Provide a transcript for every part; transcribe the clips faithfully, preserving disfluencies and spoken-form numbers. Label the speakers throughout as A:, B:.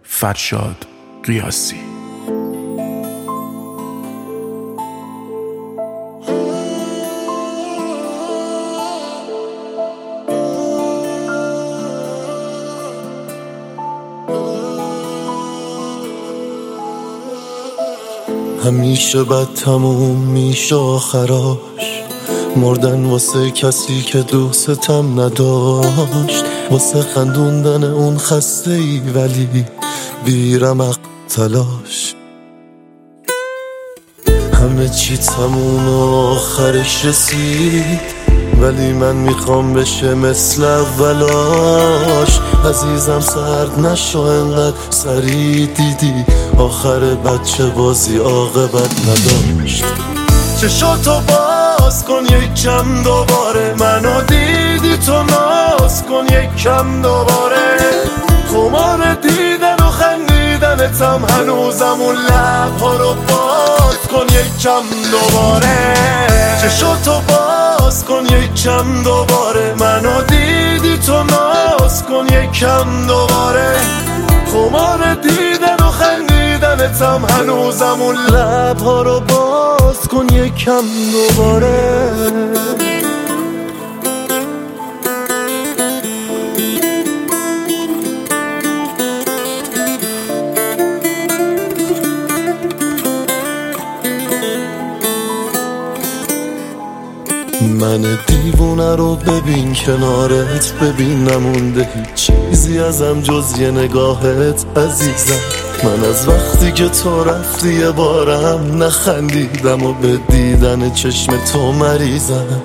A: فرشاد قیاسی.
B: همیشه بد تموم میشه آخراش، مردن واسه کسی که دوستم نداشت، واسه خندوندن اون خسته ای ولی بیرمق تلاش. همه چی تموم و آخرش رسید، ولی من میخوام بشه مثل اولاش. عزیزم سرد نشو انقدر سریع، دیدی آخر بچه بازی عاقبت نداشت. چشاتو باز کن یک کم دوباره، منو دیدی تو ناز کن یک کم دوباره. خمار دیدن و خندیدنتم هنوزم اون لبها رو باز کن یک کم دوباره. چشاتو باز کن یک کم دوباره، منو دیدی تو ناز کن یک کم دوباره. خمار دیدن و خندیدنتم هنوزم اون لبها رو باز کن یک کم دوباره. من دیوونه رو ببین کنارت، ببین نمونده هیچ چیزی ازم جز یه نگاهت عزیزم. من از وقتی که تو رفتی یه بارم نخندیدم و به دیدن چشم تو مریضم.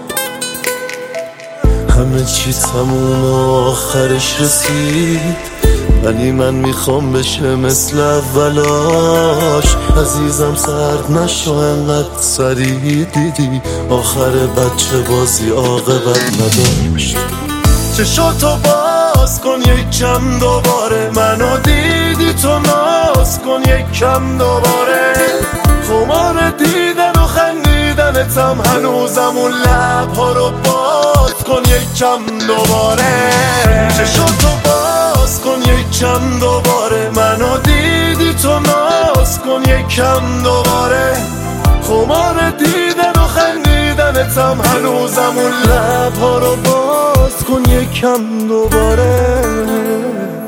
B: همه چی تموم و آخرش رسید، ولی من میخوام بشه مثل اولاش. عزیزم سرد نشو انقدر سریع، دیدی آخر بچه بازی عاقبت نداشت. چشاتو باز کن یک کم دوباره، منو دیدی تو ناز کن یک کم دوباره. خمار دیدن و خندیدنتم هنوزم اون لبها رو باز کن یک کم دوباره. چشاتو باز کن یک کم دوباره، منو دیدی تو ناز کن یک کم دوباره. خمار دیدن و خندیدنتم هنوزم اون لبها رو باز کن یک کم دوباره.